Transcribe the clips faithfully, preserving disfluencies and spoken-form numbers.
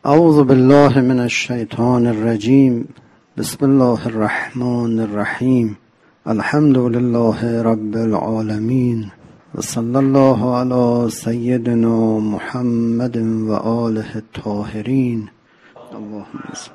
اعوذ بالله من الشیطان الرجیم. بسم الله الرحمن الرحیم. الحمد لله رب العالمین و صلی الله علی سیدنا محمد و آله الطاهرین. اللهم صل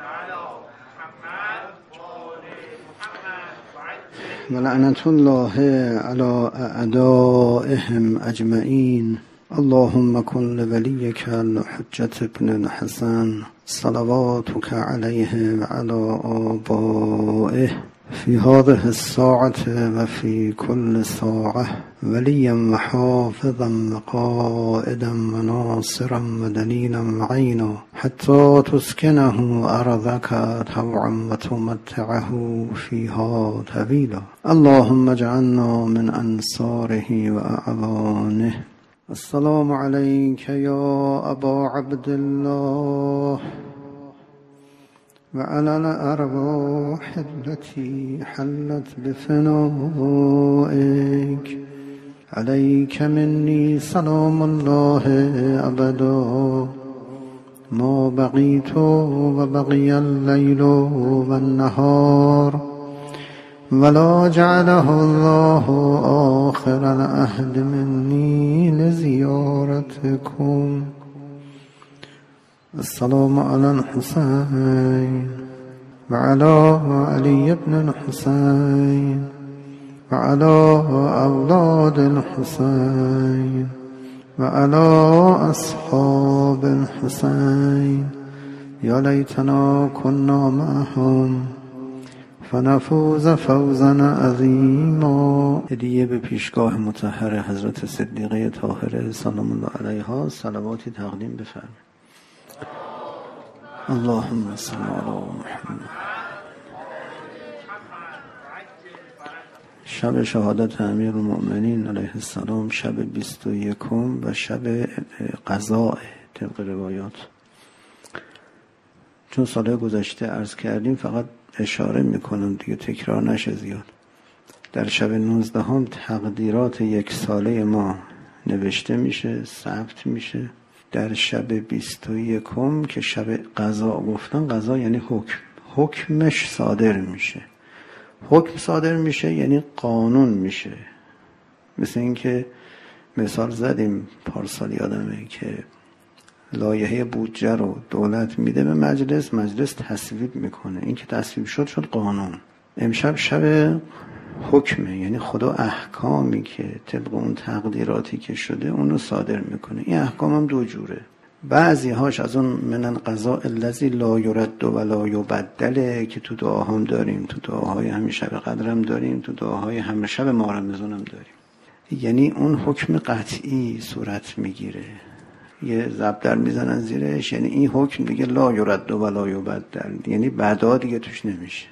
و لعنت الله علی اعدائهم اجمعین. اللهم کن لولیک الحجة ابن الحسن صلواتک علیه و علی آبائه فی هذه الساعة و فی کل ساعة ولیا و حافظا و قائدا و ناصرا و دلیلا و عینا حتی تسکنه ارضک طوعا و تمتعه فیها طویلا. اللهم اجعلنا من انصاره و اعوانه. السلام علیک یا ابا عبدالله و علی الارواح التي حلت بفنائك. علیک منی سلام الله ابدا ما بقیت و بقی اللیل و النهار ولا جعله الله آخر العهد مني لزيارتكم. السلام على الحسين وعلى علي بن الحسين وعلى أولاد الحسين وعلى أصحاب الحسين. يا ليتنا كنا معهم فنفوز فوزا عظیما. هدیه به پیشگاه مطهر حضرت صدیقه طاهره سلام الله علیها صلواتی تقدیم بفرمایید. اللهم صل علی محمد. شب شهادت امیرالمؤمنین علیه السلام شب بیست و یکم و شب قضاء طبق روایات. چون سال گذشته عرض کردیم فقط اشاره میکنم دیگه تکرار نشه زیاد. در شب نوزدهم تقدیرات یک ساله ما نوشته میشه، ثبت میشه. در شب بیست و یکم که شب قضا گفتن، قضا یعنی حکم، حکمش صادر میشه. حکم صادر میشه یعنی قانون میشه. مثل این که مثال زدیم پارسال یادمه که لایحه بودجه رو دولت میده به مجلس، مجلس تصویب میکنه. این که تصویب شد شد قانون. امشب شب حکمه، یعنی خدا احکامی که طبق اون تقدیراتی که شده اونو صادر میکنه. این احکام هم دو جوره. بعضی هاش از اون من القضاء الذی لا یرد و لا یبدل که تو دعاهام داریم، تو دعاهای همین شب قدرم داریم، تو دعاهای همین شب ماه رمضان هم داریم. یعنی اون حکم قطعی صورت میگیره، یه ضرب در میزنن زیرش، یعنی این حکم دیگه لا یرد و لا یبدل، یعنی بعدا دیگه توش نمیشه.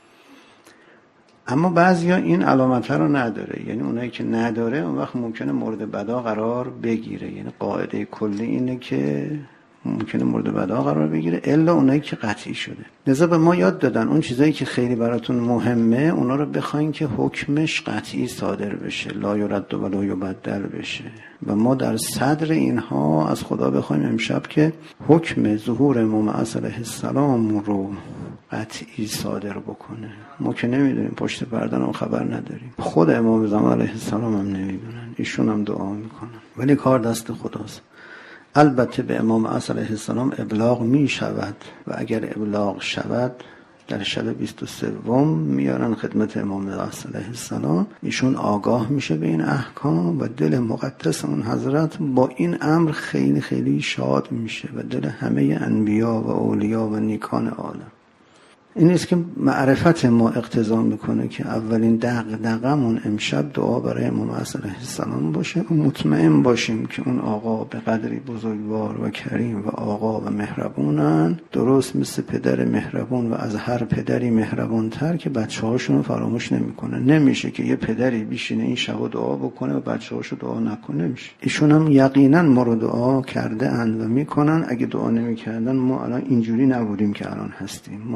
اما بعضیا این علامت رو نداره، یعنی اونایی که نداره اون وقت ممکنه مورد بدا قرار بگیره. یعنی قاعده کلی اینه که ممکنه مورد بدا قرار بگیره الا اونایی که قطعی شده. لذا به ما یاد دادن اون چیزایی که خیلی براتون مهمه اونا رو بخواین که حکمش قطعی صادر بشه، لا یرد و لا یبدل بشه، و ما در صدر اینها از خدا بخوایم امشب که حکم ظهور امام علیه السلام رو قطعی صادر بکنه. ما که نمیدونیم، پشت پرده هم خبر نداریم، خود امام زمان علیه السلام هم نمیدونن، ایشون هم دعا میکنن، ولی کار دست خداست. البته به امام علیه السلام ابلاغ می شود و اگر ابلاغ شود در شب بیست و سوم میارن خدمت امام علیه السلام، ایشون آگاه میشه به این احکام و دل مقدس اون حضرت با این امر خیلی خیلی شاد میشه و دل همه انبیا و اولیا و نیکان عالم. این است که معرفت ما اقتضا میکنه که اولین دغدغمون امشب دعا برای امام علیه السلام باشه و مطمئن باشیم که اون آقا به قدری بزرگوار و کریم و آقا و مهربونن، درست مثل پدر مهربون و از هر پدری مهربانتر که بچه هاشون رو فراموش نمیکنه. نمیشه که یه پدری بیشینه این شب دعا بکنه و بچه هاشو دعا نکنه. نمیشه. ایشون هم یقینا ما رو دعا کرده اند و میکنن. اگه دعا نمیکردن ما الان اینجوری نبودیم که الان هستیم. ما الان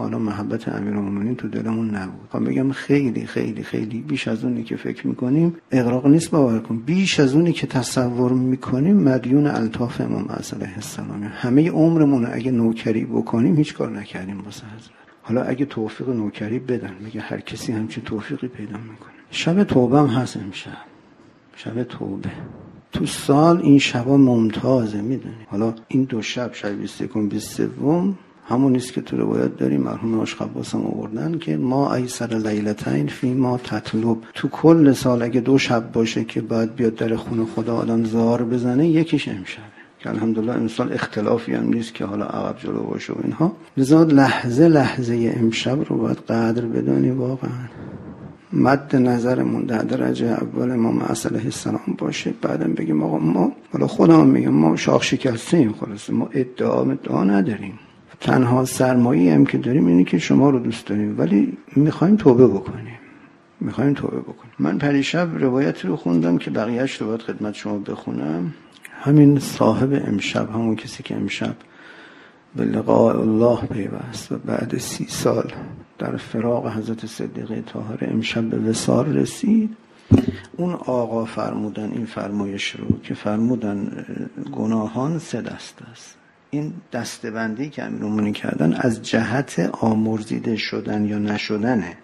محبت امیرالمومنین تو دلمون نبود. خب بگم خیلی خیلی خیلی بیش از اونی که فکر میکنیم، اغراق نیست باور کن، بیش از اونی که تصور میکنیم مدیون الطاف امام اعظم علیه السلام. همه عمرمون اگه نوکری بکنیم هیچ کار نکردیم واسه حضرت. حالا اگه توفیق نوکری بدن، میگه هر کسی همچین توفیقی پیدا میکنه. شب توبه هم هست امشب، شب توبه. تو سال این شبا ممتازه، میدونی. حالا این دو شب، شب بیست و یکم بیست و سوم، همون نیست که تو روایت داریم مرحوم عاشق عباس هم آوردن که ما ایسر لیلتین فی ما تطلب. تو کل سال اگه دو شب باشه که باید بیاد در خونه خدا آدم زار بزنه، یکیش امشبه که الحمدلله امسال اختلافی هم نیست که حالا عقب جلو باشه و اینها. لذا لحظه لحظه امشب رو باید قدر بدانی. واقعا مد نظرمون در درجه اول امام اعظم علیه السلام باشه، بعدم بگیم آقا ما، حالا خودم میگم ما شاخ شکستیم، خلاص ما ادعا ادعا نداریم، تنها سرمایه‌ای هم که داریم اینه که شما رو دوست داریم، ولی میخوایم توبه بکنیم، میخوایم توبه بکنیم. من پریشب روایتی رو خوندم که بقیه‌اش رو باید خدمت شما بخونم. همین صاحب امشب، همون کسی که امشب به لقاء الله پیوست و بعد سی سال در فراق حضرت صدیقه طاهره امشب به وصال رسید، اون آقا فرمودن این فرمایش رو که فرمودن گناهان سه دست است. این دسته‌بندی که امیرالمومنین کردن از جهت آمرزیده شدن یا نشدنه.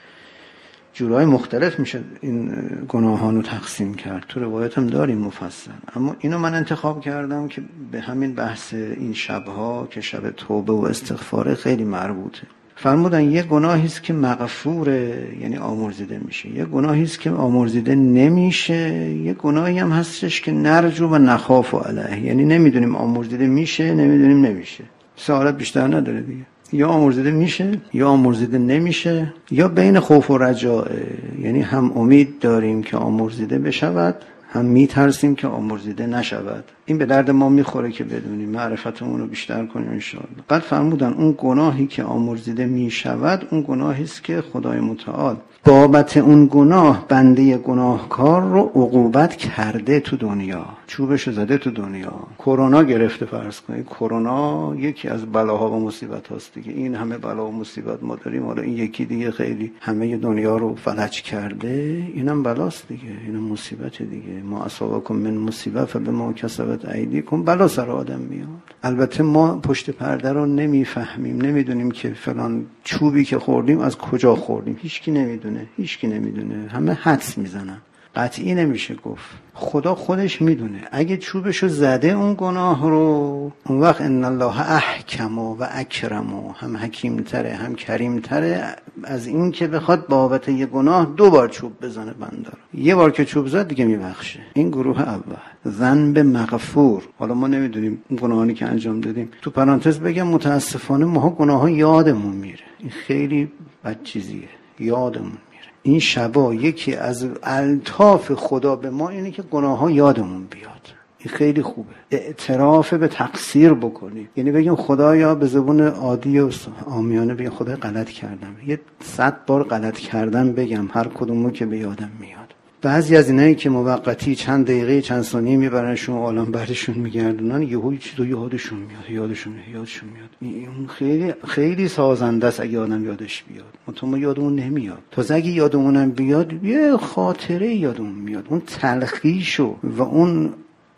جورای مختلف میشه این گناهان رو تقسیم کرد، تو روایت هم داریم مفصل، اما اینو من انتخاب کردم که به همین بحث این شبها که شب توبه و استغفار خیلی مربوطه. فرمودن یه گناهی است که مغفوره، یعنی آمرزیده میشه، یه گناهی است که آمرزیده نمیشه، یه گناهی هم هستش که نرجو و نخاف علیه، یعنی نمیدونیم آمرزیده میشه نمیدونیم نمیشه. سه حالت بیشتر نداره دیگه، یا آمرزیده میشه یا آمرزیده نمیشه، یا بین خوف و رجاء، یعنی هم امید داریم که آمرزیده بشود هم میترسیم که آمرزیده نشود. این به درد ما میخوره که بدونیم، معرفتمون رو بیشتر کنیم انشاءالله. بعد فرمودن اون گناهی که آمرزیده میشود اون گناهی است که خدای متعال بابت اون گناه بنده گناهکار رو عقوبت کرده تو دنیا، چوبشو زده تو دنیا. کرونا گرفته فرض کنید، کرونا یکی از بلاها و مصیبت هاست دیگه. این همه بلا و مصیبت ما داریم، حالا این یکی دیگه خیلی همه دنیا رو فلج کرده، اینم بلاست دیگه، اینم مصیبت دیگه. ما اصابکم من مصیبه فبما کسبت ایدیکم، بلا سر آدم میاد. البته ما پشت پرده رو نمیفهمیم، نمیدونیم که فلان چوبی که خوردیم از کجا خوردیم، هیچکی نمیدونه، هیچکی نمیدونه، همه حدس میزنن، قطعی نمیشه گفت. خدا خودش میدونه. اگه چوبشو زده اون گناه رو، اون وقت ان الله احکم و اکرم، هم حکیمتره هم کریمتره از این که بخواد بابت یه گناه دو بار چوب بزنه بنده رو. یه بار که چوب زد دیگه میبخشه. این گروه اول، ذنب مغفور. حالا ما نمیدونیم اون گناهانی که انجام دادیم. تو پرانتز بگم متاسفانه ما گناهان یادمون میره، این خیلی بد چیزیه، یادمون. این شبا یکی از الطاف خدا به ما اینه که گناه ها یادمون بیاد. این خیلی خوبه. اعتراف به تقصیر بکنیم، یعنی بگیم خدایا، به زبون عادی و عامیانه بگیم خدای غلط کردم، یه صد بار غلط کردم بگم، هر کدومو که به یادم میاد. بعضی از اینایی که موقتی چند دقیقه چند ثانیه میبرنشون عالم برشون میگردونن، یهو چیزو یادشون میاد یادشون میاد یادشون میاد. این خیلی خیلی سازنده است اگه آدم یادش بیاد. مطمئن یادمون نمیاد. تازه اگه یادمونم بیاد یه خاطره یادمون میاد، اون تلخیشو و اون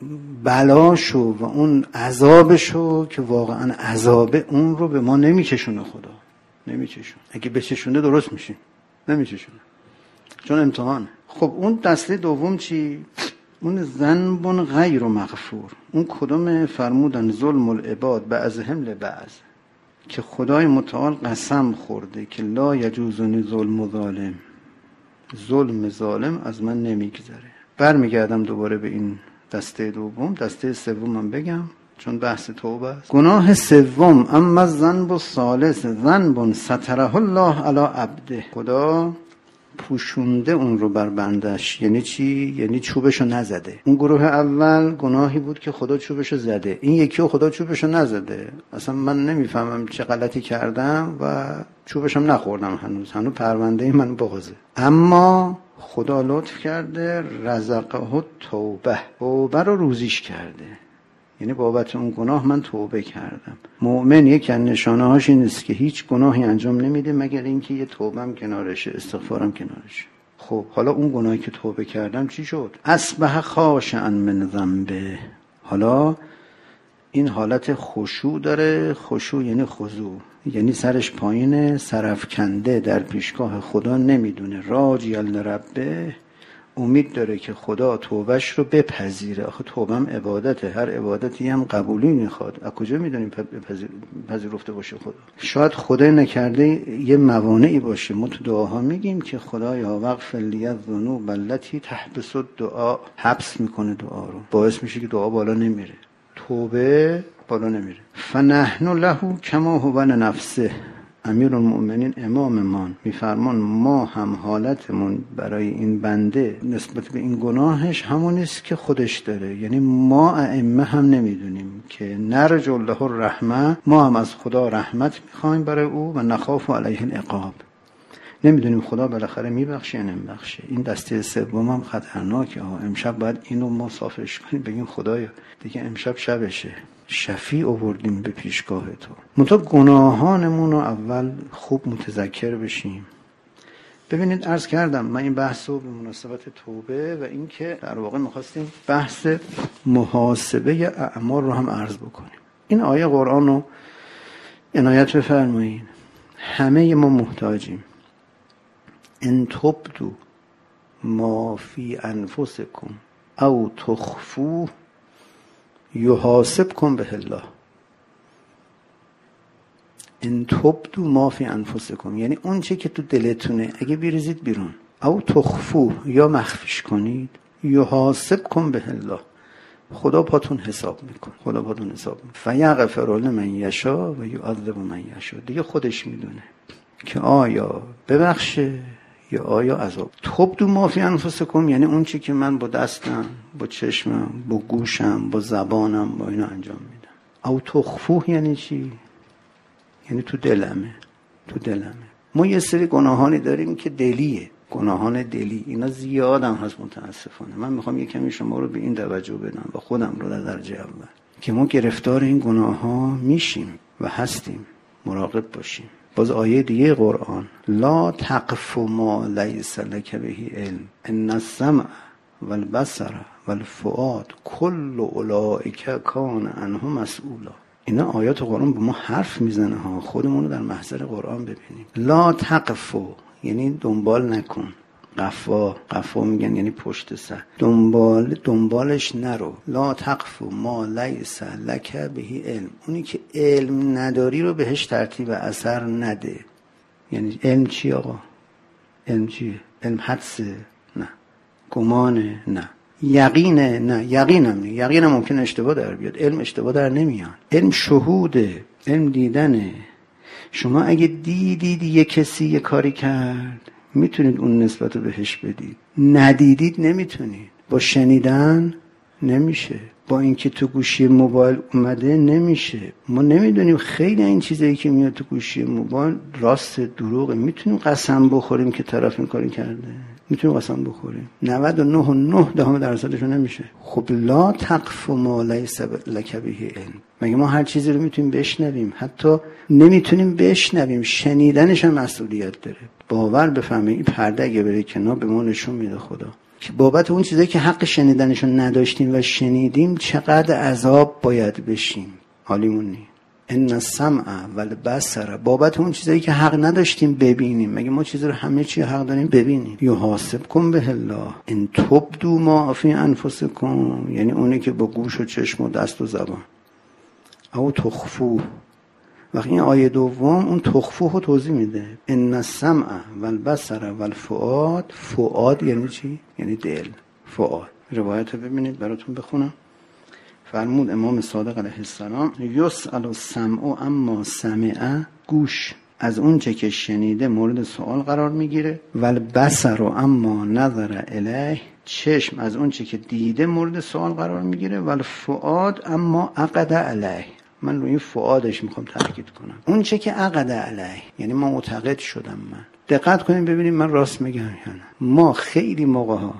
بلاشو و اون عذابشو که واقعا عذابه، اون رو به ما نمیچشونه خدا، نمیچشونه. اگه بچشونه درست میشیم، نمیچشونه چون امتحان. خب اون دسته دوم چی؟ اون ذنب غیر مغفور. اون کدوم؟ فرمودن ظلم العباد بعضهم لبعض، که خدای متعال قسم خورده که لا یجوزنی ظلم ظالم، ظلم ظالم از من نمیگذره. برمیگردم دوباره به این دسته دوم. دسته سومم بگم چون بحث توبه است. گناه سوم، اما الذنب الثالث ذنب ستره الله علی عبده. خدا پوشونده اون رو بر بندش. یعنی چی؟ یعنی چوبشو نزده. اون گروه اول گناهی بود که خدا چوبشو زده، این یکی رو خدا چوبشو نزده. اصلا من نمیفهمم چه غلطی کردم و چوبشم نخوردم، هنوز هنوز پرونده من بازه. اما خدا لطف کرده، رزقه توبه، توبه رو روزیش کرده. یعنی بابت اون گناه من توبه کردم. مؤمن یک از نشانه هاش این است که هیچ گناهی انجام نمیده مگر اینکه یه توبه‌ام کنارشه، استغفارم کنارشه. خب حالا اون گناهی که توبه کردم چی شد؟ اصبح خاشعا من ذنبه. حالا این حالت خشوع داره. خشوع یعنی خضوع، یعنی سرش پایینه، سرافکنده در پیشگاه خدا، نمیدونه راجیًا لربه، امید داره که خدا توبهش رو بپذیره. آخه توبه هم عبادته، هر عبادتی هم قبولی میخواد. از کجا میدونیم پذیرفته باشه خدا؟ شاید خدای نکرده یه موانعی باشه. ما تو دعاها میگیم که خدایا واغفر لی الذنوب التي تحبس الدعاء، حبس میکنه دعا رو، باعث میشه که دعا بالا نمیره، توبه بالا نمیره. فنحن له کما هو لنفسه. امیرالمؤمنین اماممان میفرمان ما هم حالتمون برای این بنده نسبت به این گناهش همون است که خودش داره. یعنی ما ائمه هم نمیدونیم که نرجو له الرحمه، ما هم از خدا رحمت میخوایم برای او و نخاف علیه العقاب، نمیدونیم خدا بالاخره میبخشه یا نمیبخشه. این دسته سوم هم خطرناکه ها. امشب باید اینو ما صافش کنیم، بگیم خدایا دیگه امشب شبشه، شفیع آوردیم به پیشگاه تو. منتها گناهانمون رو اول خوب متذکر بشیم. ببینید عرض کردم من این بحث رو به مناسبت توبه و این که در واقع میخواستیم بحث محاسبه اعمال رو هم عرض بکنیم. این آیه قرآن رو عنایت بفرمایید. همه ما محتاجیم. ان تبدوا ما فی انفسکم او تخفوه یحاسبکم به الله. ان تبدوا ما فی انفسکم، یعنی اون چه که تو دلتونه اگه بریزید بیرون، او تخفوه یا مخفیش کنید، یحاسبکم به الله، خدا پاتون حساب میکنه. خدا پاتون حساب میکنه. فیغفر لمن یشاء و یعذب من یشاء. دیگه خودش میدونه که آیا ببخشه یا آیا عذاب. تبدوا ما فی انفسکم یعنی اون چی که من با دستم، با چشمم، با گوشم، با زبانم با اینا انجام میدم. او تخفوه یعنی چی؟ یعنی تو دلمه. تو دلمه. ما یه سری گناهانی داریم که دلیه، گناهان دلی. اینا زیادم هست متاسفانه. من میخوام یه کمی شما رو به این توجه بدم و خودم رو در درجه اول که ما گرفتار این گناه ها میشیم و هستیم. مراقب باشیم. باز آیه دیگه قرآن، لا تقف ما لیس لک به علم ان السمع والبصر والفؤاد کل اولئک کان عنه مسئولا. اینا آیات قرآن به ما حرف میزنه ها. خودمون رو در محضر قرآن ببینیم. لا تقف یعنی دنبال نکن. قفا قفا میگن یعنی پشت سر. دنبال دنبالش نرو. لا تقف ما لیس لک به علم. اونی که علم نداری رو بهش ترتیب اثر نده. یعنی علم چی آقا؟ علم چیه؟ علم حدسه؟ نه. گمانه؟ نه. یقینه؟ نه. یقینم نه. یقینم ممکن اشتباه در بیاد. علم اشتباه در نمیاد. علم شهوده. علم دیدنه. شما اگه دیدید یه کسی یه کاری کرد میتونید اون نسبت رو بهش بدید. ندیدید نمیتونید. با شنیدن نمیشه. با اینکه تو گوشی موبایل اومده نمیشه. ما نمیدونیم خیلی این چیزایی که میاد تو گوشی موبایل راست دروغه. میتونیم قسم بخوریم که طرف این کاری کرده. میتونیم قسم بخوریم. نود و نه و نه دهم درصدش نمیشه. خب لا تقف ما لیس لک به علم. مگه ما هر چیزی رو میتونیم بشنویم؟ حتی نمیتونیم بشنویم. شنیدنش هم مسئولیت داره. باور بفهمید این پرده اگه بره کنار به ما نشون میده خدا که بابت اون چیزایی که حق شنیدنشو نداشتیم و شنیدیم چقدر عذاب باید بشیم. حالیمون نی. ان السمع والبصر، بابت اون چیزایی که حق نداشتیم ببینیم. مگه ما چیزی رو همه چی حق داریم ببینیم؟ یحاسبکم به الله ان تبدوا ما فی انفسکم، یعنی اونی که با گوش و چشم و دست و زبان. او تخفوه. وقتی این آیه دوم اون تخفوه رو توضیح میده. ان السمع والبصر والفؤاد. فؤاد یعنی چی؟ یعنی دل. فؤاد. روایت رو ببینید براتون بخونم. فرمود امام صادق علیه السلام یسأل السمع اما سمع، گوش از اون چه که شنیده مورد سوال قرار میگیره. والبصر اما نظر الیه، چشم از اون چه که دیده مورد سوال قرار میگیره. والفؤاد اما عقد علیه، من روی این فؤادش میخوام تاکید کنم. اون چه که عقد علیه یعنی ما معتقد شدم. من دقت کنیم ببینیم من راست میگم یا نه. ما خیلی موقع ها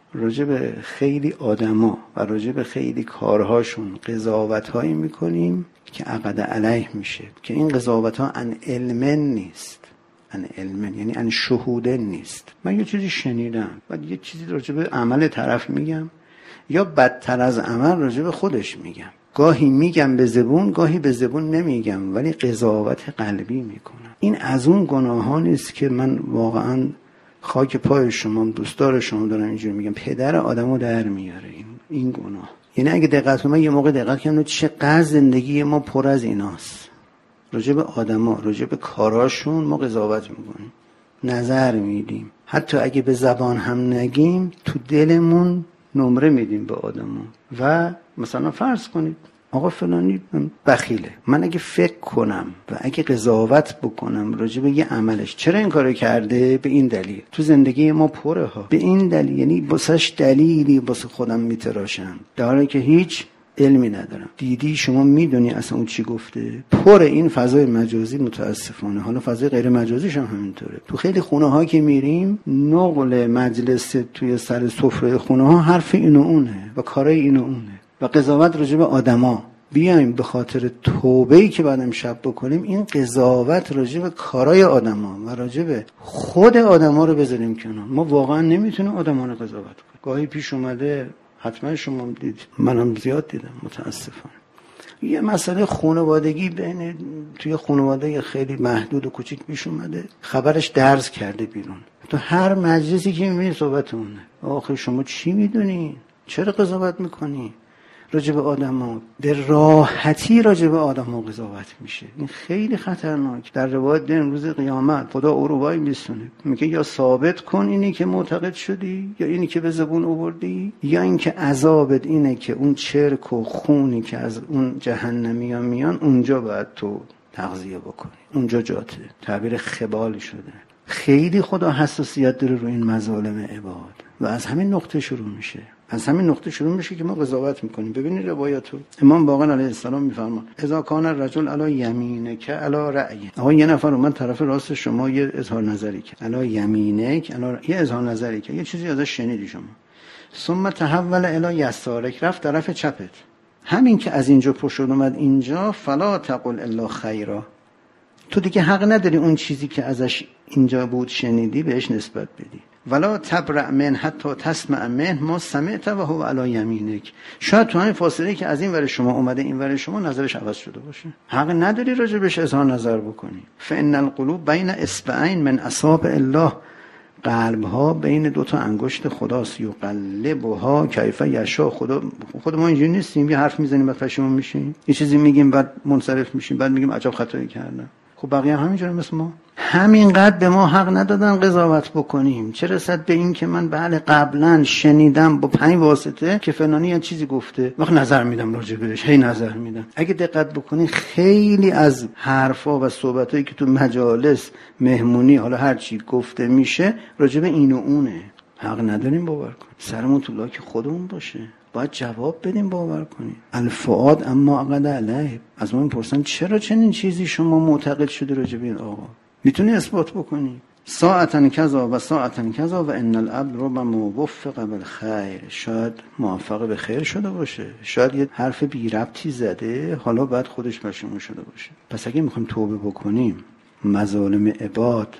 راجع به خیلی آدما و راجع به خیلی کارهاشون قضاوت‌هایی میکنیم که عقد علیه میشه، که این قضاوت‌ها ان علمن نیست، ان علمن یعنی ان شهودن نیست. من یه چیزی شنیدم و یه چیزی راجع به عمل طرف میگم، یا بدتر از عمل راجع به خودش میگم. گاهی میگم به زبون، گاهی به زبون نمیگم، ولی قضاوت قلبی میکنم. این از اون گناهان است که من واقعا خاک پای شما، دوستدار شما دارم اینجوری میگم، پدر آدمو در میاره این این گناه. یعنی اگه دقت کنم، یه موقع دقت کنم چقدر زندگی ما پر از ایناست. راجع به آدما، راجع به کاراشون ما قضاوت میکنیم، نظر میدیم، حتی اگه به زبان هم نگیم تو دلمون نمره میدیم به آدما. و مثلا فرض کنید آقا فلانی بخیله، من اگه فکر کنم و اگه قضاوت بکنم راجع به یه عملش، چرا این کارو کرده؟ به این دلیل. تو زندگی ما پره ها به این دلیل، یعنی واسش دلیلی واسه خودم میتراشم در حالی که هیچ علمی ندارم. دیدی شما میدونی اصلا اون چی گفته؟ پر این فضای مجازی متاسفانه. حالا فضای غیر مجازیش هم همینطوره. تو خیلی خونه ها که میریم، نقل مجلس توی سر سفره خونه ها حرف اینو اونه و کارای اینو اونه و قضاوت راجع به آدما. بیایم به خاطر توبه‌ای که بعد امشب بکنیم این قضاوت راجع به کارای آدما و راجع به خود آدما رو بذاریم کنار. ما واقعا نمیتونیم آدما رو قضاوت کنیم. گاهی پیش اومده، حتما شما دید، منم زیاد دیدم متاسفانه، یه مسئله خانوادگی بین توی خانواده خیلی محدود و کوچیک پیش اومده، خبرش درز کرده بیرون. تو هر مجلسی که میبینی صحبت اونه. آخه شما چی میدونی؟ چرا قضاوت میکنی؟ راجع به آدم‌ها به راحتی راجع به آدم‌ها قضاوت میشه. این خیلی خطرناک. در روایت دین روز قیامت خدا او رو وای میسونه، میگه یا ثابت کن اینی که معتقد شدی، یا اینی که به زبون آوردی، یا اینکه عذابت اینه که اون چرک و خونی که از اون جهنمیان میان اونجا باید تو تغذیه بکنی، اونجا جاته. تعبیر خبال شده. خیلی خدا حساسیت داره روی این مظالم عباد و از همین نقطه شروع میشه. از همین نقطه شروع میشه که ما قضاوت میکنیم. ببینید روایاتو امام باقر علیه السلام میفرما اذا کان الرجل علی یمینک علی رأی. آقا یه نفر اومد طرف راست شما یه اظهار نظری کرد، علی یمینک علی یه اظهار نظری کرد، یه چیزی ازش شنیدی شما، ثم تحول الی یسارک، رفت طرف چپت. همین که از اینجا پشت اومد اینجا، فلا تقل الا خیرا، تو دیگه حق نداری اون چیزی که ازش اینجا بود شنیدی بهش نسبت بدی. ولا تبرع من حتی تسمع من ما سمعت و هو علی یمینک. شاید تو همین فاصله که از این ور شما اومده این ور شما نظرش عوض شده باشه، حق نداری راجع بهش اظهار نظر بکنی. فان القلوب بین اصبعین من اصابع الله، قلب ها بین دو تا انگشت خداست، یقلبها کیف یشاء. خدا خود ما اینجوری نیستیم، یه حرف میزنیم بعد پشیمون میشیم، یه چیزی میگیم بعد منصرف میشیم، بعد میگیم عجب خطایی کردم. خب بقیه هم همینجوری مثل ما. همینقدر به ما حق ندادن قضاوت بکنیم، چه رسد به این که من بله قبلا شنیدم با پنج واسطه که فلانی یه چیزی گفته، وقت نظر میدم راجع بهش، هی نظر میدم. اگه دقت بکنی خیلی از حرفا و صحبتایی که تو مجالس مهمونی حالا هر چی گفته میشه راجع به این و اونه. حق نداریم باور کنیم، سرمون تو لاک خودمون باشه، باید جواب بدیم، باور کنیم. الفؤاد اما عقد علیه. از ما میپرسن چرا چنین چیزی شما معتقد شده راجع به این آقا؟ میتونی اثبات بکنی؟ ساعتن کذا و ساعتن کذا و ان العبد ربما موفق بالخیر. شاید موفق به خیر شده باشه، شاید یه حرف بی ربطی زده حالا بعد خودش پشیمون شده باشه. پس اگه میخوایم توبه بکنیم مظالم عباد،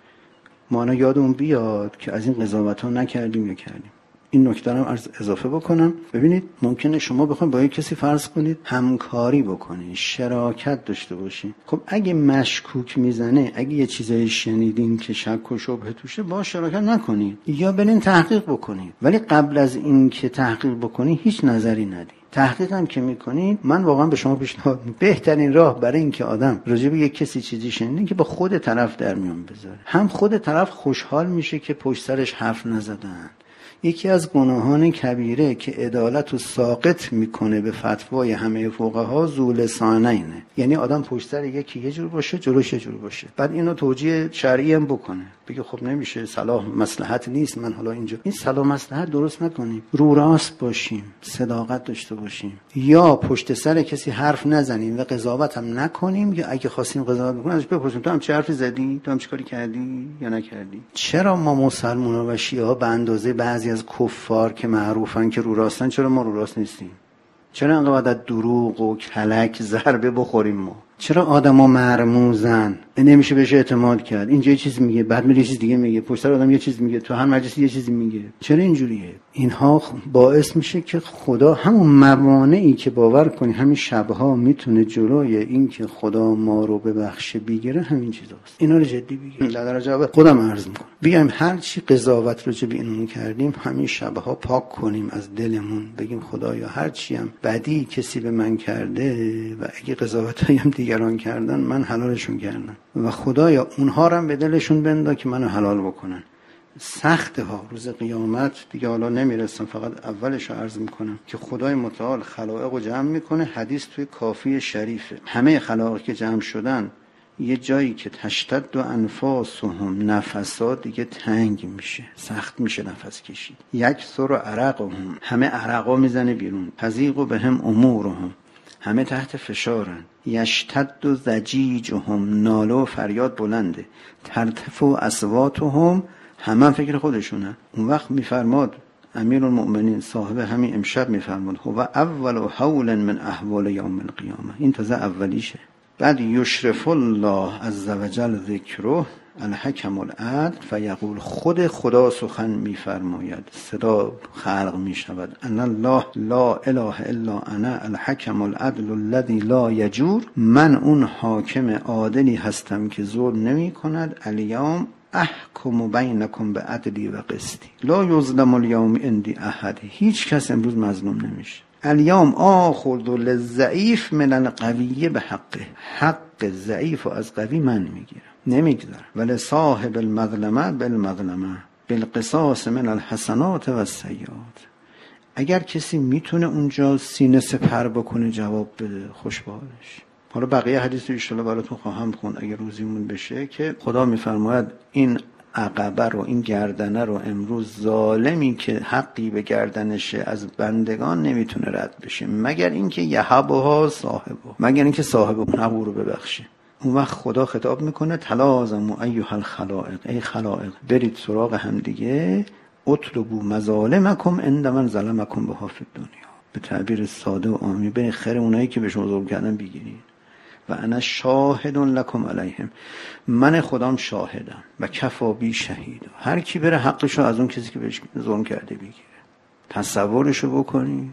ما نه یادمون بیاد که از این قضاوت ها نکردیم یا کردیم. این نکته رو عرض اضافه بکنم. ببینید ممکنه شما بخواید با یک کسی فرض کنید همکاری بکنید، شراکت داشته باشید. خب اگه مشکوک میزنه، اگه یه چیزایی شنیدین که شک و شبهه توشه، با شراکت نکنید یا برین تحقیق بکنید. ولی قبل از این که تحقیق بکنید هیچ نظری ندید. تحقیق هم که میکنید، من واقعا به شما پیشنهاد میکنم بهترین راه برای این که آدم راجع به یک کسی چیزی شنیده که با خود طرف در میون بذاره. هم خود طرف خوشحال میشه که پشت سرش حرف نزدن. یکی از گناهان کبیره که عدالت رو ساقط میکنه به فتوای همه فقها ذو لسانینه، یعنی آدم پشت سر یکی یه جور باشه جلوش یه جور باشه، بعد اینو توجیه شرعی هم بکنه، بگه خب نمیشه، صلاح مصلحت نیست، من حالا اینجا. این صلاح مصلحت درست نکنیم، رو راست باشیم، صداقت داشته باشیم، یا پشت سر کسی حرف نزنیم و قضاوت هم نکنیم، یا اگه خواستیم قضاوت بکنیم ازش بپرسیم تو هم چه حرفی زدی، تو هم چیکاری کردی یا نکردی. چرا ما مسلمان‌ها و شیعه‌ها به اندازه بعضی از کفار که معروفن که رو راستن، چرا ما رو راست نیستیم؟ چرا انقدر دروغ و کلک ضربه بخوریم ما؟ چرا آدما مرموزن نمیشه بهش اعتماد کرد؟ اینجا یه چیز میگه، بعد میره یه چیز دیگه میگه، پشت سر آدم یه چیز میگه، تو هر مجلسی یه چیزی میگه. چرا اینجوریه؟ اینها باعث میشه که خدا همون موانعی که باور کنی همین شبها میتونه جلوی این که خدا ما رو ببخشه بگیره، همین چیزاست. اینا رو جدی بگیر. در درجه خودم عرض میکنم، بیایم هر چی قضاوت رو به اینمون کردیم همین شبها پاک کنیم از دلمون، بگیم خدایا هر چی هم بدی کسی به من کرده و اگه قضاوتایی هم دیگران کردن من حلالشون کردم و خدایا اونها رو هم به دلشون بندا که منو حلال بکنن. سخته ها روز قیامت دیگه، حالا نمیرسم، فقط اولش رو عرض میکنم که خدای متعال خلائق رو جمع میکنه. حدیث توی کافی شریفه، همه خلائق که جمع شدن یه جایی که تشتد و انفاسهم، نفسات دیگه تنگ میشه، سخت میشه نفس کشید. یک سر عرقهم، همه عرقا میزنه بیرون. تضیق بهم امورهم، همه تحت فشارن. یشتد و زجیجهم، ناله و فریاد بلنده. ترتفع و اصواتهم، همه هم فکر خودشونه. اون وقت میفرماد امیرالمؤمنین صاحب همین امشب میفرماد هو اول و حول من احوال یوم القیامه، این تازه اولیشه. بعد یشرف الله عز وجل ذکره الحکم العدل فیقول، خود خدا سخن میفرماید، صدا خلق میشود، ان الله لا اله الا انا الحکم العدل الذی لا یجور، من اون حاکم عادلی هستم که ظلم نمی کند. الیوم احکم بینکم به عدلی و قسطی لا یظلم الیوم عندی احد، هیچ کس امروز مظلوم نمیشه. الیوم آخذ للضعیف من القوی به حقه، حق ضعیف از قوی من میگیرم نمیگذارم. ولی صاحب المظلمه بالمظلمه بالقصاص من الحسنات و السیئات. اگر کسی میتونه اونجا سینه سپر بکنه جواب بده، خوشبالش. حالا بقیه حدیث رو ان براتون خواهم خوند اگر روزیمون بشه، که خدا میفرماید این عقبه رو، این گردنه رو امروز ظالمی که حقی به گردنشه از بندگان نمیتونه رد بشه مگر اینکه یهبها صاحبه، مگر اینکه صاحب اون حق رو ببخشه. اون وقت خدا خطاب میکنه تلازموا ایها الخلائق، ای خلائق برید سراغ هم دیگه، اطلبوا مظالمکم عند من ظلمکم بها فی الدنیا، به تعبیر ساده و عامی به خیر اونایی که به شما ظلم کردن بگیرید. و انا شاهد لکم علیهم، من خدام شاهدم و کفا بی شهید. هر کی بره حقشو از اون کسی که بهش ظلم کرده بگیره. تصورشو بکنین،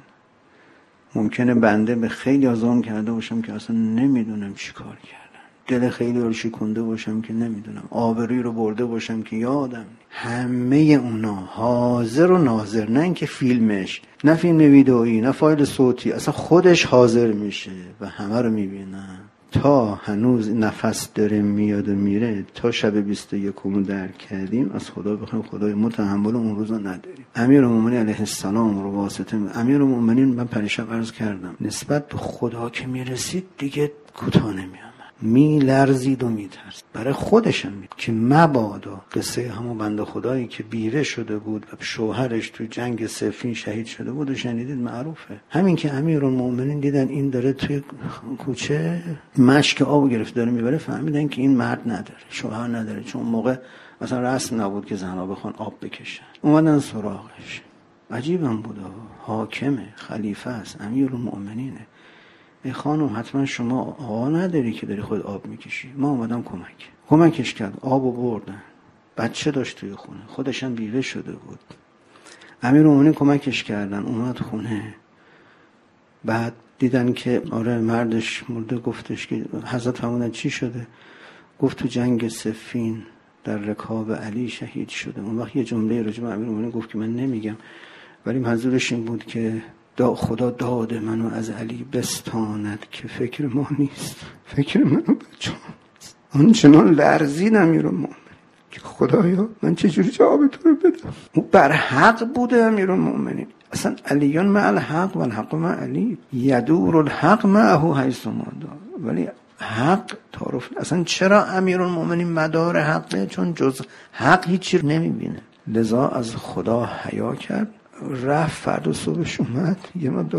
ممکنه بنده به خیلی ظلم کرده باشم که اصلا نمیدونم چی کار کردم، دل خیلی رو شکنده باشم که نمیدونم، آبروی رو برده باشم که یادم. همه اونا حاضر و ناظر، نه اینکه فیلمش، نه فیلم ویدئویی، نه فایل صوتی، اصلا خودش حاضر میشه و همه رو میبینه. تا هنوز نفس داره میاد و میره، تا شب بیست و یکم درک کردیم، از خدا بخوایم خدای ما تحمل اون روزا نداریم. امیرالمومنین علیه السلام رو واسطه امیرالمومنین من پریشب عرض کردم نسبت به خدا که میرسید دیگه کوتاه نمیام، می لرزید و می ترسید برای خودشم می که مبادا قصه همون بنده خدایی که بیوه شده بود و شوهرش توی جنگ صفین شهید شده بود و شنیدید، معروفه. همین که امیرالمومنین دیدن این داره توی کوچه مشک آب گرفت داره میبره، فهمیدن که این مرد نداره، شوهر نداره، چون موقع مثلا رسم نبود که زنها بخوان آب بکشن. اومدن سراغش. عجیبم بود، حاکمه، خلیفه است، امیرالمومنینه. ای خانم حتما شما آقا نداری که داری خود آب میکشی؟ ما اومدم کمک کمکش کرد، آبو بردن، بچه داشت توی خونه، خودشم بیوه شده بود. امیرالمومنین کمکش کردن، اومد خونه. بعد دیدن که آره مردش مرده. گفتش که حضرت فرمودن چی شده؟ گفت تو جنگ صفین در رکاب علی شهید شده. اون وقت یه جمله راجع به امیرالمومنین گفت که من نمیگم، ولی منظورش این بود که دا خدا داد منو از علی بستاند که فکر ما نیست، فکر منو بچه آنچنان لرزید امیرالمومنین که خدایا من چجوری جواب تو رو بدم. او بر حق بوده امیرالمومنین، اصلا علیون مع الحق و الحق مع علی، یدور الحق معه حیث ما دار. ولی حق تعارف اصلا چرا امیرالمومنین مدار حقه؟ چون جز حق هیچی نمیبینه، لذا از خدا حیا کرد. رفت فردا صبحش اومد یه مقدار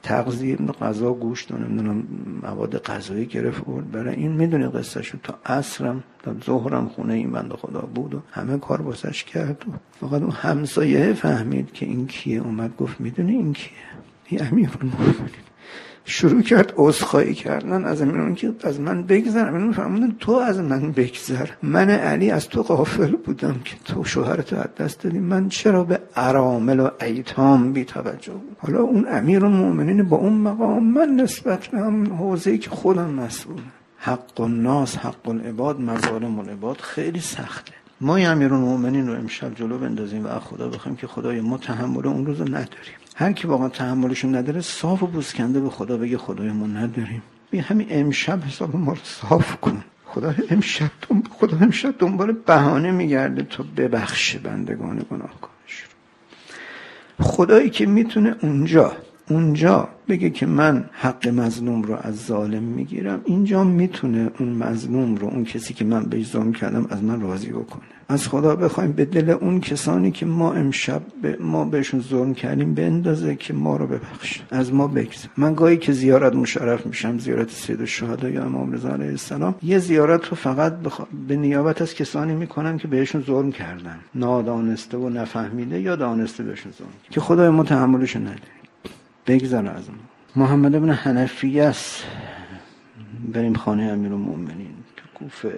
تغذیه غذا گوشت و نمیدونم مواد غذایی گرفت بود. برای این میدونی قصه شد تا عصرم تا ظهرم خونه این بنده خدا بود و همه کار واسش کرد و فقط اون همسایه فهمید که این کیه. اومد گفت میدونی این کیه؟ این امیرالمومنین. شروع کرد عذرخواهی کردن از امیرالمومنین که از من بگذر. امیرالمومنین فرمودن تو از من بگذر، من علی از تو غافل بودم که تو شوهرتو از دست دادی، من چرا به ارامل و ایتام بی توجه بود. حالا اون امیرالمومنین با اون مقام، من نسبت به هم حوزه‌ای که خودم مسئولم. حق الناس حق العباد مظالم العباد خیلی سخته. ما امیرالمومنین رو امشب جلو بندازیم و از خدا بخوایم که خدای ما تحمل اون روز نداریم. هر کی واقعا تحملشون نداره صاف و بوسکنده به خدا بگه خدای ما نداریم. بی همین امشب حساب ما رو صاف کن. خدا امشب خدا امشب دنبال بهانه میگرده تو ببخش بندگان گناهکارش رو. خدایی که میتونه اونجا اونجا بگه که من حق مظلوم رو از ظالم میگیرم، اینجا میتونه اون مظلوم رو، اون کسی که من بهش ظلم کردم، از من راضی بکنه. از خدا بخوایم به دل اون کسانی که ما امشب به ما بهشون ظلم کردیم بندازه که ما رو ببخشه، از ما بگذره. من گاهی که زیارت مشرف میشم، زیارت سید الشهدا یا امام رضا علیه السلام، یه زیارت رو فقط بخ... به نیابت از کسانی میکنم که بهشون ظلم کردن، نادانسته و نفهمیده یا دانسته بهشون ظلم کردن، که خدای ما تحملش نداره. بگذره از ما. محمد ابن حنفیه است. بریم خانه امیرالمومنین تو کوفه.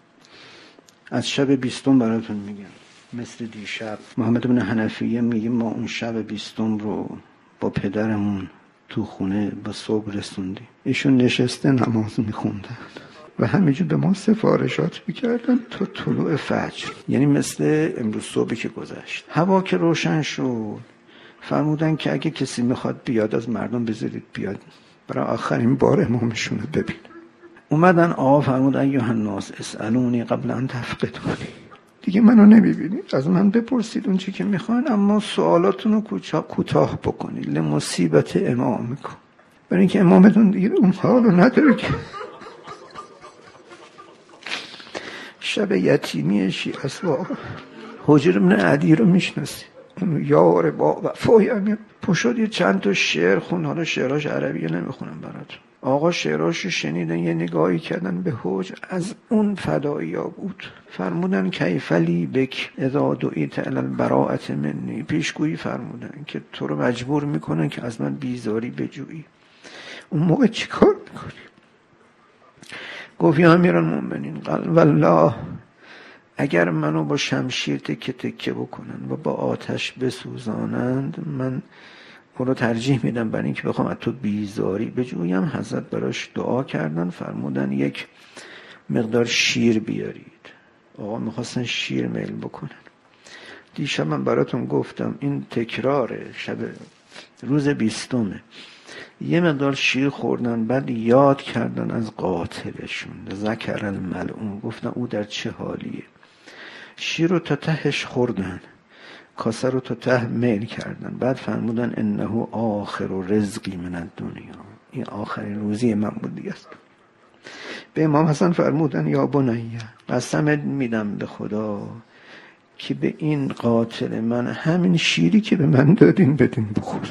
از شب بیستم براتون میگم، مثل دیشب. محمد ابن حنفیه میگه ما اون شب بیستم رو با پدرمون تو خونه با صبح رسوندیم. ایشون نشسته نماز میخوندن و همینجور به ما سفارشات میکردن تا طلوع فجر، یعنی مثل امروز صبحی که گذشت. هوا که روشن شد فرمودن که اگه کسی میخواد بیاد از مردم بذارید بیاد برای آخرین بار امامشون رو ببین. اومدن، آقا فرمود ایها الناس اسالونی قبل ان تفقدونی. دیگه منو نمیبینید، از من بپرسید اون چی که میخواین، اما سوالاتونو کوتاه بکنید لمصیبت امامکم، برای اینکه امامتون دیگه اون حالو نداره که شب یتیمی شیعه است. واقعا حجر بن عدی رو میشناسی، اون یار با وفای امیر پشت یه چند تا شعر خون. حالا شعراش عربیه نمیخونم براتون. آقا شعراشو شنیدن، یه نگاهی کردن به حجر، از اون فدایی ها بود. فرمودن کیفلی بک اذا دعیت الی البراءة منی. پیشگویی فرمودن که تو رو مجبور میکنن که از من بیزاری بجویی. اون موقع چی کار میکنی؟ گفت یا امیرالمومنین قال والله اگر منو با شمشیر تکه تکه بکنن و با آتش بسوزانند، من اون رو ترجیح میدم برای اینکه بخوام از تو بیزاری بجویم. حضرت براش دعا کردن، فرمودن یک مقدار شیر بیارید. آقا میخواستن شیر میل بکنن. دیشب من براتون گفتم این تکرار شب روز بیستمه. یه مقدار شیر خوردن، بعد یاد کردن از قاتلشون، ذکر الملعون، گفتن او در چه حالیه. شیر رو تا تهش خوردن، کاسه رو تا ته میل کردن، بعد فرمودن انه آخر رزقی من الدنیا، این آخرین روزی من بود دیگه. به امام حسن فرمودن یا بنیه قسم میدم به خدا که به این قاتل من همین شیری که به من دادین بدین بخور.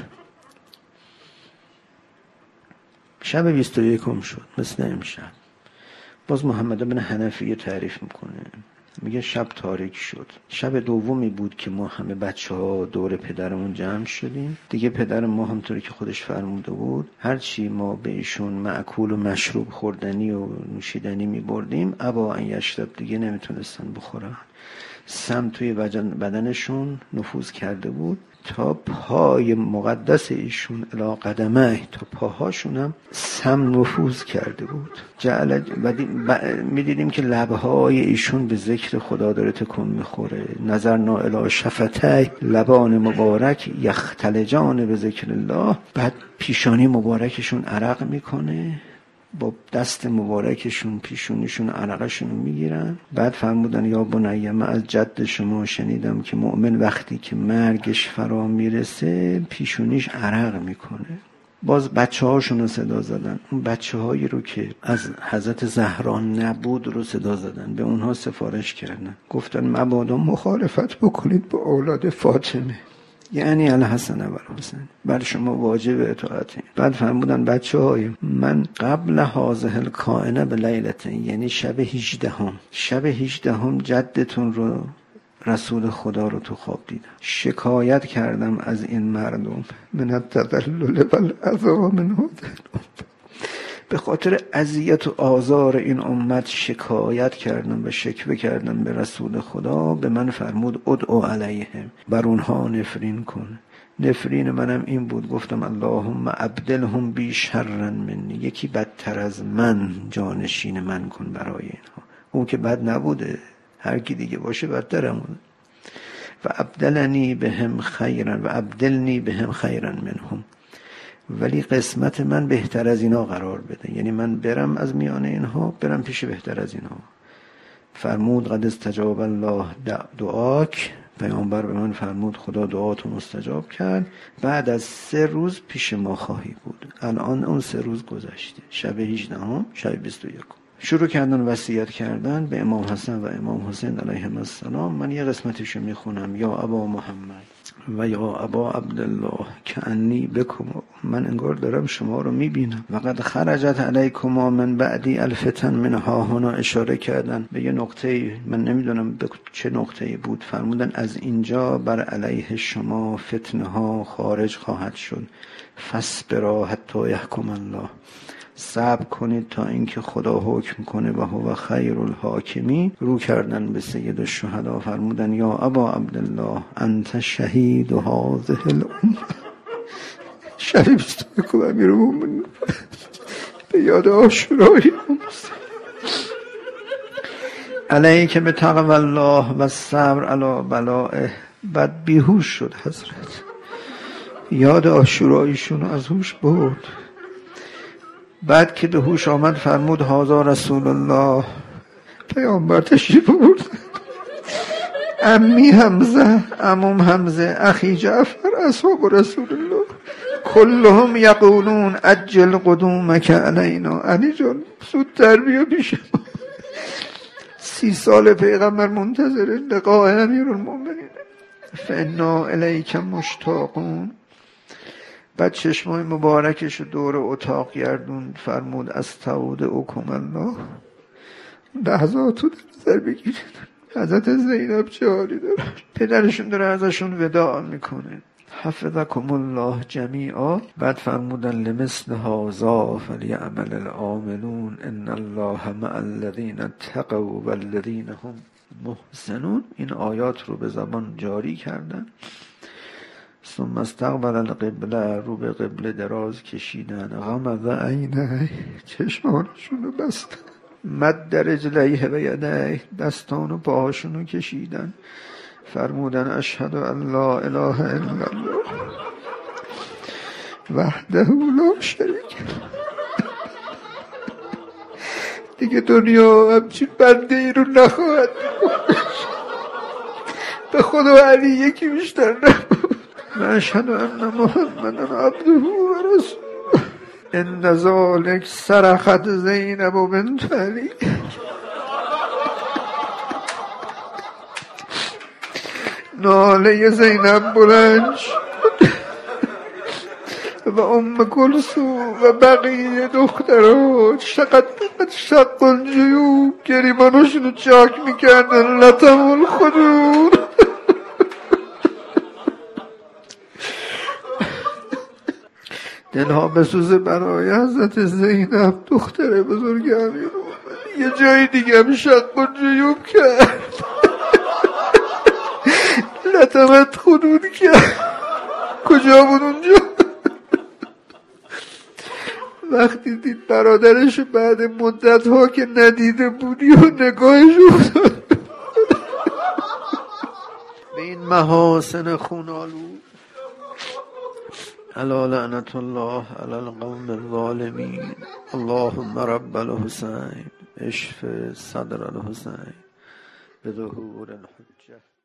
شب بیست و یکم شد مثل امشب. باز محمد بن حنفیه تعریف میکنه، میگه شب تاریک شد. شب دومی بود که ما همه بچه ها دور پدرمون جمع شدیم. دیگه پدر ما همطوری که خودش فرموده بود هرچی ما به ایشون معکول و مشروب خوردنی و نوشیدنی میبردیم ابا ان یشرب، دیگه نمیتونستن بخورن. سم توی بدنشون نفوذ کرده بود تا پای مقدس ایشون الی قدمه، تا پاهاشون هم سم نفوذ کرده بود. جعل میدیدیم که لبهای ایشون به ذکر خدا داره تکون میخوره. نظرنا الی شفتای، لبان مبارک یختلجان به ذکر الله. بعد پیشانی مبارکشون عرق میکنه، با دست مبارکشون پیشونیشون عرقشون میگیرن. بعد فرمودن یا بنیه من از جد شما شنیدم که مؤمن وقتی که مرگش فرا میرسه پیشونیش عرق میکنه. باز بچه هاشون رو صدا زدن، اون بچه هایی رو که از حضرت زهرا نبود رو صدا زدن، به اونها سفارش کردن، گفتن مبادا مخالفت بکنید با اولاد فاطمه. یعنی الحسن و الحسین، بر شما واجب اطاعته. بعد فرمودن بچه های من قبل هذه الکائنه به لیلته، یعنی شب هجدهم شب هجدهم جدتون رو رسول خدا رو تو خواب دیدم، شکایت کردم از این مردم من التذلل والاذى منه، به خاطر اذیت و آزار این امت شکایت کردم و شکوه کردم به رسول خدا. به من فرمود ادعو علیهم، بر اونها نفرین کن. نفرین منم این بود، گفتم اللهم ابدلهم بی شرا منی، یکی بدتر از من جانشین من کن برای اینها. اون که بد نبوده، هر کی دیگه باشه بدترمونه. و ابدلنی بهم خیرا و ابدلنی بهم خیرا منهم، ولی قسمت من بهتر از اینا قرار بده، یعنی من برم از میان اینها برم پیش بهتر از اینها. فرمود قد استجاب الله دعاک، پیامبر به من فرمود خدا دعاتو مستجاب کرد، بعد از سه روز پیش ما خواهی بود. الان اون سه روز گذشته، شب هجدهم شب بیست و یک. شروع کردن وصیت کردن به امام حسن و امام حسین علیهم السلام. من یه قسمتشو میخونم. یا ابا محمد و یا ابا عبدالله کأنی بکم، من انگار دارم شما رو میبینم. و قد خرجت علیکما من بعدی الفتن من ها هنا، اشاره کردن به یه نقطه، من نمیدونم به چه نقطه بود. فرمودن از اینجا بر علیه شما فتنه ها خارج خواهد شد، فاصبرا حتی یحکم الله، صبر کنید تا اینکه خدا حکم کنه و هو خیر الحاکمین. رو کردن به سید الشهدا، فرمودن یا ابا عبدالله انت شهید هذه الامه، شب بیست و یک امیرالمومنین به یاد عاشورای علیک به تقوی الله و صبر علی بلائه. بعد بیهوش شد حضرت، یاد عاشورایشون از هوش برد. بعد که به هوش آمد فرمود هذا رسول الله، پیامبر تشریف برد. امی حمزه، عموم حمزه، اخی جعفر، اصحاب رسول الله کلهم یقولون عجل قدومک علینا، علی جان زودتر بیا پیش ما. سی سال پیغمبر منتظر لقاء امیرالمومنین، فانا الیک مشتاقون. بعد چشمای مبارکش دور اتاق گردوند، فرمود استودعکم الله. لحظاتو در نظر بگیرید، حضرت زینب چه حالی داره، پدرشون داره ازشون وداع میکنه، حفظکم الله جمیعا. بعد فرمودن لمثل هذا فلیعمل العاملون ان الله مع الذین اتقوا والذین هم محسنون. این آیات رو به زبان جاری کردن. ثم استقبل القبله، رو به قبله دراز کشیدن. غمض عینه، چشمانشون رو بستن. مد رجلیه و یدیه، دستان و پاهاشون رو کشیدن. فرمودن اشهد ان لا اله الا الله وحده لا شریک، دیگه دنیا همچین بنده ای رو نخواهد به خدا علی یکی بیشتر نبود. و اشهد ان محمدا عبده و رسوله. ان ذلک صرخت زینب بنت علی، ناله زینب بلند شد و ام کلثوم و بقیه دخترات شقت شق الجیوب گریبانشون رو چاک میکردن. لطم الخدود، دلها بسوزه برای حضرت زینب دختر بزرگ امیرالمومنین. یه جای دیگه هم شق الجیوب کرد، لطمت خدود کرد. کجا بود اونجا؟ وقتی دید برادرش بعد مدت ها که ندیده بودی و نگاهش افتاد به این محاسن خونالود. الا لعنت الله علی القوم الظالمین. اللهم رب الحسین اشف صدر الحسین بظهور الحجه.